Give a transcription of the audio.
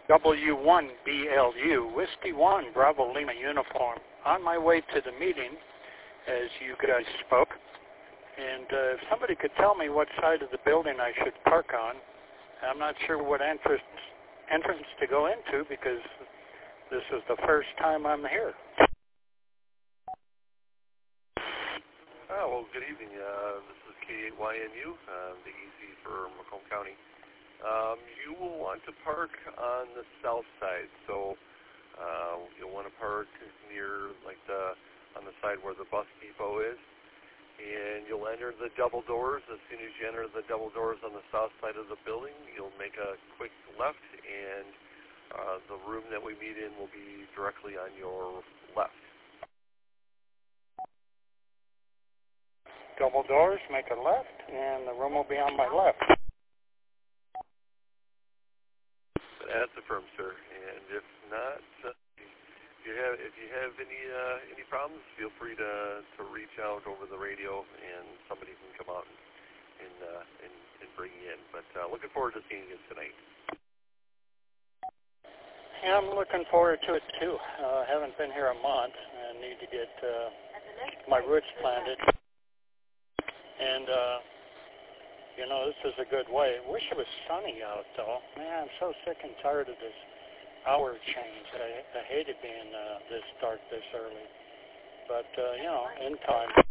W1BLU, Whiskey 1, Bravo Lima uniform. On my way to the meeting, as you guys spoke, and if somebody could tell me what side of the building I should park on, I'm not sure what entrance to go into because this is the first time I'm here. Well, good evening. This is K8YNU, the EC for Macomb County. You will want to park on the south side, so you'll want to park near, on the side where the bus depot is, and you'll enter the double doors. As soon as you enter the double doors on the south side of the building, you'll make a quick left, and the room that we meet in will be directly on your left. Double doors, make a left, and the room will be on my left. That's affirmed, sir. And if not, if you have any problems, feel free to reach out over the radio, and somebody can come out and bring you in. But looking forward to seeing you tonight. Yeah, I'm looking forward to it too. Haven't been here a month, and need to get my roots planted. And this is a good way. Wish it was sunny out, though. Man, I'm so sick and tired of this hour change. I hated being this dark this early. But, in time.